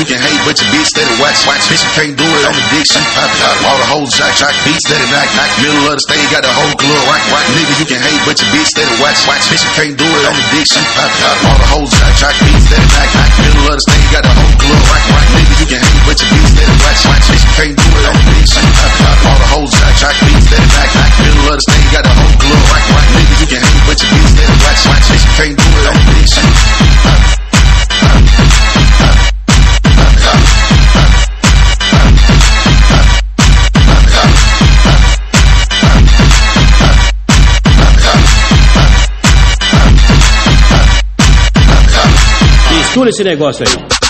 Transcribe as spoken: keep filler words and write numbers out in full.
you can hate, but your bitch steady watch, watch. Bitch, you can't do it on the dick, she pop out. All the hoes jack, jack, beat steady knock, knock. Middle of the stage, got the whole club rock, rock. Nigga, you can hate, but your bitch steady watch, watch. Bitch, you can't do it on the dick, she pop out. All the hoes jack, jack, beat steady knock, knock. Middle of the stage, got the whole club rock, rock. Nigga, you can hate, but your bitch steady watch, watch. Bitch, you can't do it on the dick, she pop out. All the hoes jack, jack, beat steady knock, knock. Middle of the stage, got the whole club rock, rock. Nigga, you can hate, but your bitch steady watch, watch. Bitch, you can't do it on the dick, she pop out. Mistura esse negócio aí.